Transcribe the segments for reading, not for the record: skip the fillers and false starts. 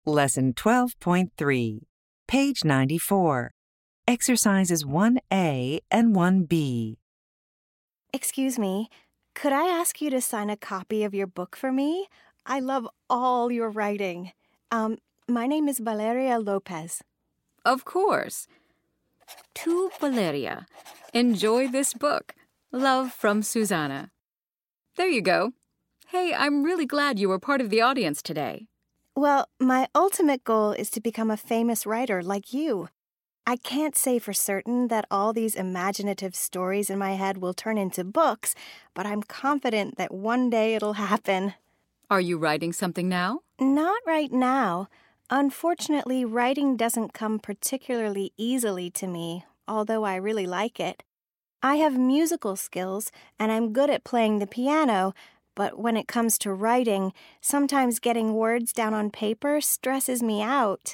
Lesson 12.3, page 94. Exercises 1A and 1B. Excuse me, could I ask you to sign a copy of your book for me? I love all your writing. My name is Valeria Lopez. Of course. To Valeria, enjoy this book. Love from Susanna. There you go. Hey, I'm really glad you were part of the audience today. Well, my ultimate goal is to become a famous writer like you. I can't say for certain that all these imaginative stories in my head will turn into books, but I'm confident that one day it'll happen. Are you writing something now? Not right now. Unfortunately, writing doesn't come particularly easily to me, although I really like it. I have musical skills, and I'm good at playing the piano, but when it comes to writing, sometimes getting words down on paper stresses me out.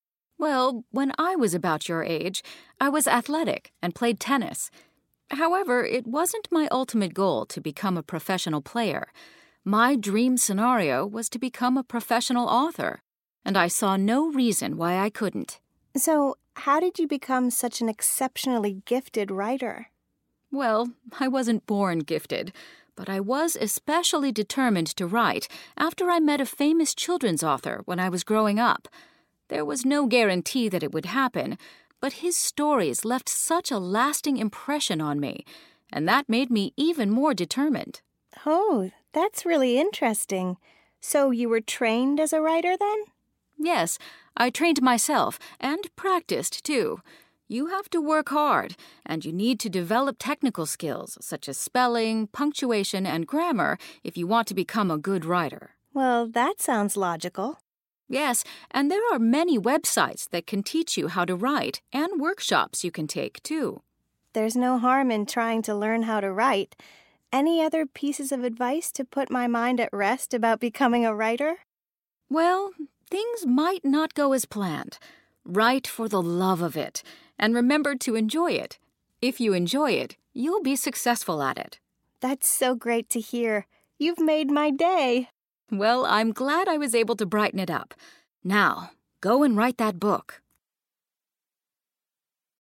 Well, when I was about your age, I was athletic and played tennis. However, it wasn't my ultimate goal to become a professional player. My dream scenario was to become a professional author, and I saw no reason why I couldn't. So, how did you become such an exceptionally gifted writer? Well, I wasn't born gifted, but I was especially determined to write after I met a famous children's author when I was growing up. There was no guarantee that it would happen, but his stories left such a lasting impression on me, and that made me even more determined. Oh, that's really interesting. So you were trained as a writer then? Yes, I trained myself and practiced, too. You have to work hard, and you need to develop technical skills such as spelling, punctuation, and grammar if you want to become a good writer. Well, that sounds logical. Yes, and there are many websites that can teach you how to write, and workshops you can take, too. There's no harm in trying to learn how to write. Any other pieces of advice to put my mind at rest about becoming a writer? Well, things might not go as planned. Write for the love of it, and remember to enjoy it. If you enjoy it, you'll be successful at it. That's so great to hear. You've made my day. Well, I'm glad I was able to brighten it up. Now, go and write that book.